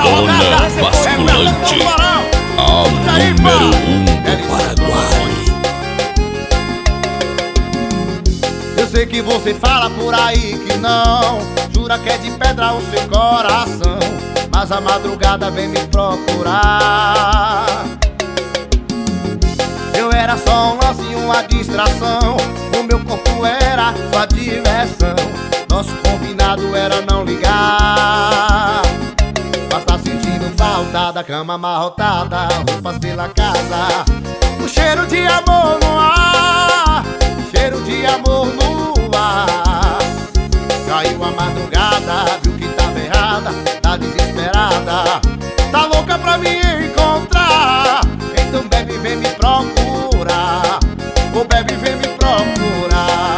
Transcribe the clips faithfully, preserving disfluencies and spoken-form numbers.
Dona Basculante, a número um do Paraguai. Eu sei que você fala por aí que não, jura que é de pedra o seu coração, mas a madrugada vem me procurar. Eu era só um lance e uma distração, o meu corpo era sua diversão. Nosso combinado era não ligar, mas tá sentindo falta da cama amarrotada, roupas pela casa, o cheiro de amor no ar, cheiro de amor no ar. Caiu a madrugada, viu que tava errada, tá desesperada, tá louca pra me encontrar. Então bebe, vem me procurar, ô bebe, vem me procurar.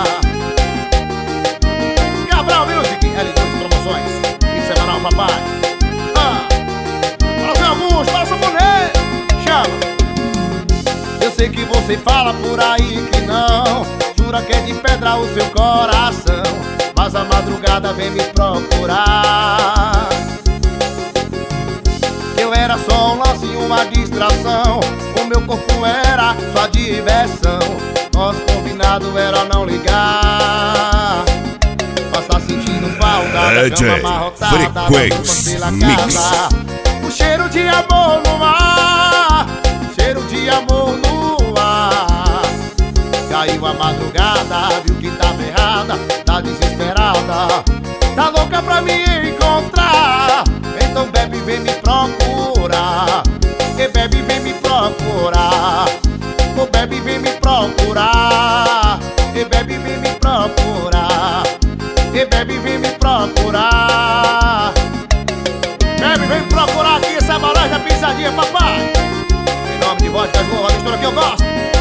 Cabral Music, L dois Promoções, em semanal papai. Ah, para Zé Augusto, para Saboné, chama. Eu sei que você fala por aí que não, jura que é de pedra o seu coração, mas a madrugada vem me procurar. Eu era só um lance e uma distração, o meu corpo era sua diversão. Nosso combinado era não ligar, mas tá sentindo falta da cama amarrotada, roupas pela casa, o cheiro de amor no ar, cheiro de amor no ar. Caiu a madrugada, viu que tava errada, tá desesperada, tá louca pra me encontrar. Então bebe, vem me procurar, e bebe, vem me procurar, ô bebe, vem me procurar, e bebe, vem me procurar, e bebe, vem me procurar. Bebe, vem me procurar aqui, essa balagem da pisadinha, papai. Em nome de Vodka João, a mistura que eu gosto.